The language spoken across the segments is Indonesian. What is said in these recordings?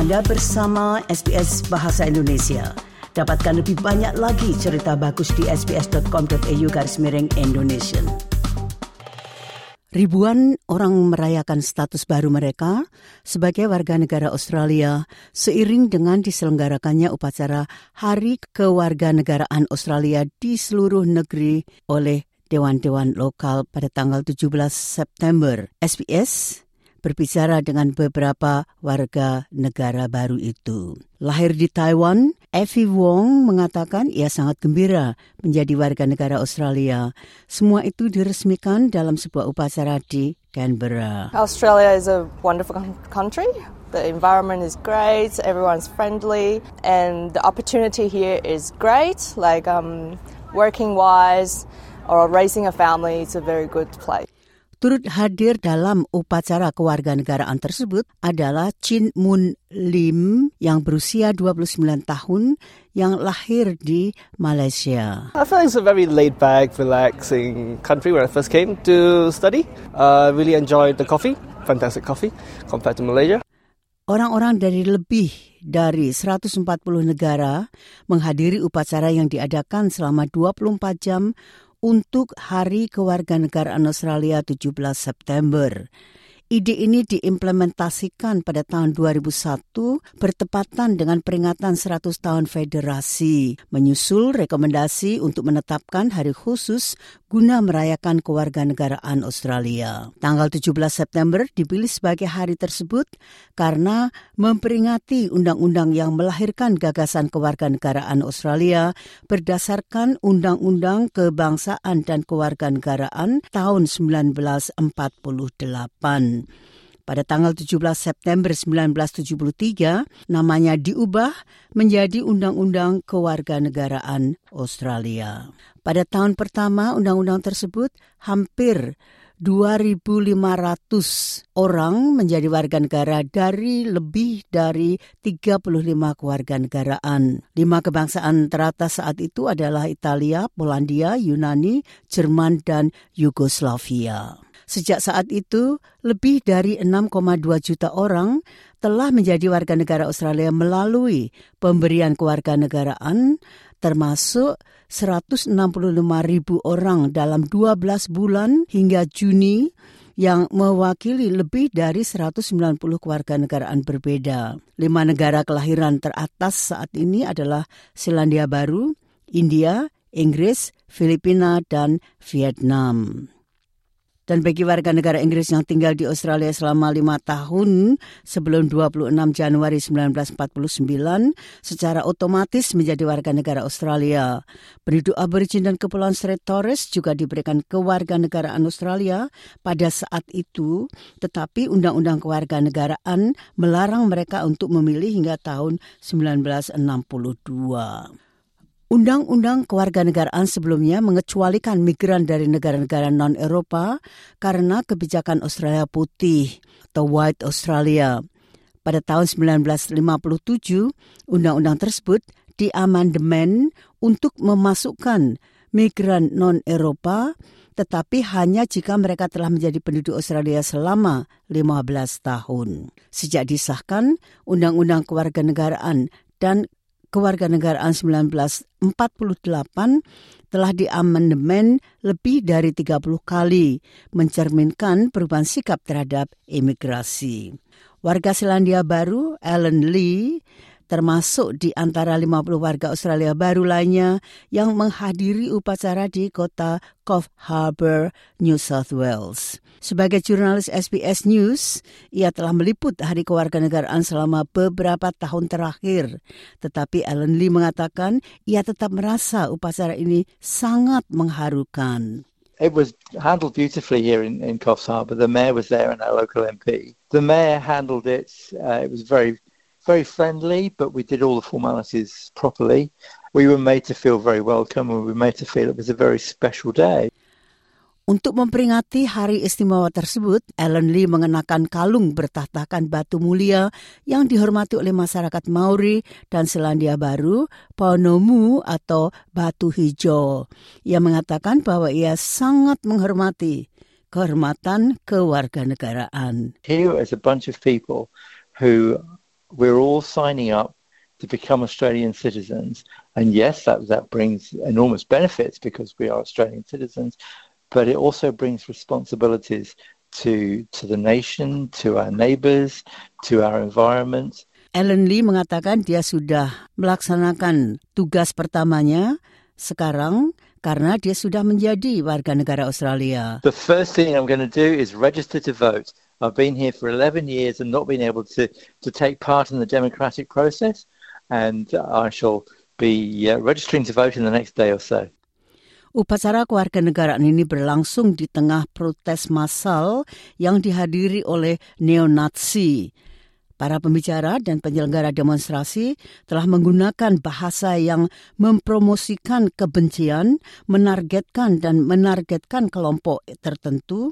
Anda bersama SBS Bahasa Indonesia. Dapatkan lebih banyak lagi cerita bagus di sbs.com.au/Indonesian. Ribuan orang merayakan status baru mereka sebagai warga negara Australia seiring dengan diselenggarakannya upacara Hari Kewarganegaraan Australia di seluruh negeri oleh dewan-dewan lokal pada tanggal 17 September. SBS berbicara dengan beberapa warga negara baru itu. Lahir di Taiwan, Effie Wong mengatakan ia sangat gembira menjadi warga negara Australia. Semua itu diresmikan dalam sebuah upacara di Canberra. Australia is a wonderful country. The environment is great, everyone's friendly, and the opportunity here is great. Like working-wise or raising a family, it's a very good place. Turut hadir dalam upacara kewarganegaraan tersebut adalah Chin Moon Lim yang berusia 29 tahun yang lahir di Malaysia. I feel like it's a very laid-back, relaxing country when I first came to study. Really enjoyed the coffee, fantastic coffee compared to Malaysia. Orang-orang dari lebih dari 140 negara menghadiri upacara yang diadakan selama 24 jam untuk Hari Kewarganegaraan Australia 17 September. Ide ini diimplementasikan pada tahun 2001 bertepatan dengan peringatan 100 tahun federasi, menyusul rekomendasi untuk menetapkan hari khusus guna merayakan kewarganegaraan Australia. Tanggal 17 September dipilih sebagai hari tersebut karena memperingati undang-undang yang melahirkan gagasan kewarganegaraan Australia berdasarkan Undang-Undang Kebangsaan dan Kewarganegaraan tahun 1948. Pada tanggal 17 September 1973, namanya diubah menjadi Undang-Undang Kewarganegaraan Australia. Pada tahun pertama undang-undang tersebut, hampir 2.500 orang menjadi warga negara dari lebih dari 35 kewarganegaraan. 5 kebangsaan teratas saat itu adalah Italia, Polandia, Yunani, Jerman, dan Yugoslavia. Sejak saat itu, lebih dari 6,2 juta orang telah menjadi warga negara Australia melalui pemberian kewarganegaraan, termasuk 165.000 orang dalam 12 bulan hingga Juni yang mewakili lebih dari 190 kewarganegaraan berbeda. 5 negara kelahiran teratas saat ini adalah Selandia Baru, India, Inggris, Filipina, dan Vietnam. Dan bagi warga negara Inggris yang tinggal di Australia selama 5 tahun sebelum 26 Januari 1949 secara otomatis menjadi warga negara Australia. Penduduk Aborigin dan Kepulauan Strait Torres juga diberikan kewarganegaraan Australia pada saat itu, tetapi Undang-Undang Kewarganegaraan melarang mereka untuk memilih hingga tahun 1962. Undang-undang kewarganegaraan sebelumnya mengecualikan migran dari negara-negara non-Eropa karena kebijakan Australia Putih atau White Australia. Pada tahun 1957, undang-undang tersebut diamandemen untuk memasukkan migran non-Eropa, tetapi hanya jika mereka telah menjadi penduduk Australia selama 15 tahun. Sejak disahkan, Undang-Undang Kewarganegaraan dan Kewarganegaraan 1948 telah diamandemen lebih dari 30 kali, mencerminkan perubahan sikap terhadap imigrasi. Warga Selandia Baru, Alan Lee, termasuk di antara 50 warga Australia baru lainnya yang menghadiri upacara di kota Coffs Harbour, New South Wales. Sebagai jurnalis SBS News, ia telah meliput Hari Kewarganegaraan selama beberapa tahun terakhir. Tetapi Alan Lee mengatakan ia tetap merasa upacara ini sangat mengharukan. It was handled beautifully here in Coffs Harbour. The mayor was there and our local MP. The mayor handled it. It was very friendly, but we did all the formalities properly. We were made to feel very welcome and we were made to feel it was a very special day. Untuk memperingati hari istimewa tersebut, Alan Lee mengenakan kalung bertahtakan batu mulia yang dihormati oleh masyarakat Maori dan Selandia Baru, Paunomu atau batu hijau. Ia mengatakan bahwa ia sangat menghormati kehormatan kewarganegaraan. Here is a bunch of people who we're all signing up to become Australian citizens. And yes, that brings enormous benefits because we are Australian citizens, but it also brings responsibilities to the nation, to our neighbours, to our environment. Alan Lee mengatakan dia sudah melaksanakan tugas pertamanya sekarang karena dia sudah menjadi warga negara Australia. The first thing I'm going to do is register to vote. I've been here for 11 years and not been able to take part in the democratic process, and I shall be registering to vote in the next day or so. Upacara kewarganegaraan ini berlangsung di tengah protes massal yang dihadiri oleh neo-Nazi. Para pembicara dan penyelenggara demonstrasi telah menggunakan bahasa yang mempromosikan kebencian, menargetkan kelompok tertentu,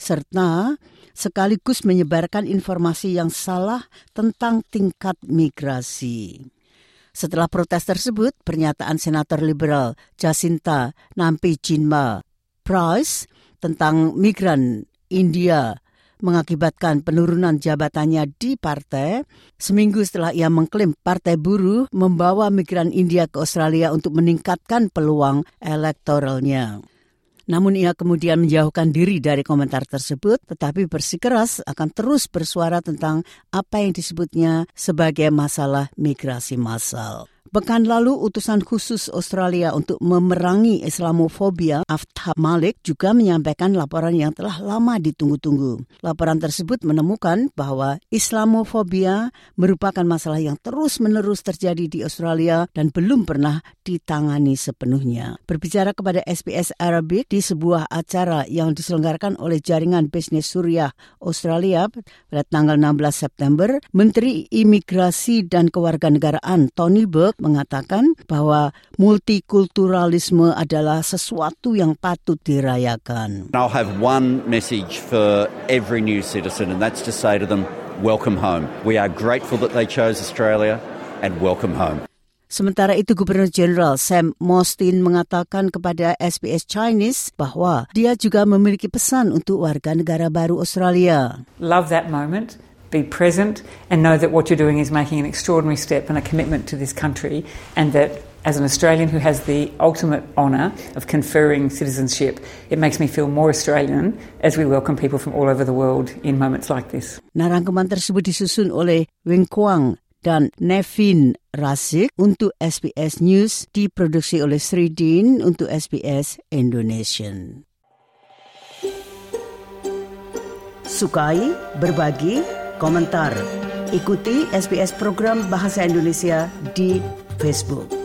serta sekaligus menyebarkan informasi yang salah tentang tingkat migrasi. Setelah protes tersebut, pernyataan Senator Liberal Jacinta Nampijinpa Price tentang migran India mengakibatkan penurunan jabatannya di partai seminggu setelah ia mengklaim Partai Buruh membawa migran India ke Australia untuk meningkatkan peluang elektoralnya. Namun ia kemudian menjauhkan diri dari komentar tersebut, tetapi bersikeras akan terus bersuara tentang apa yang disebutnya sebagai masalah migrasi massal. Pekan lalu, utusan khusus Australia untuk memerangi Islamofobia, Aftab Malik, juga menyampaikan laporan yang telah lama ditunggu-tunggu. Laporan tersebut menemukan bahwa Islamofobia merupakan masalah yang terus-menerus terjadi di Australia dan belum pernah ditangani sepenuhnya. Berbicara kepada SBS Arabic di sebuah acara yang diselenggarakan oleh Jaringan Bisnis Suriah Australia pada tanggal 16 September, Menteri Imigrasi dan Kewarganegaraan Tony Burke mengatakan bahwa multikulturalisme adalah sesuatu yang patut dirayakan. I'll have one message for every new citizen, and that's to say to them, welcome home. We are grateful that they chose Australia, and welcome home. Sementara itu, Gubernur Jenderal Sam Mostyn mengatakan kepada SBS Chinese bahwa dia juga memiliki pesan untuk warga negara baru Australia. Love that moment. Be present and know that what you're doing is making an extraordinary step and a commitment to this country, and that as an Australian who has the ultimate honour of conferring citizenship, it makes me feel more Australian as we welcome people from all over the world in moments like this. Rangkuman tersebut disusun oleh Wing Kwang dan Nevin Rasik untuk SBS News, diproduksi oleh Sridin untuk SBS Indonesian. Sukai, berbagi, komentar. Ikuti SBS program Bahasa Indonesia di Facebook.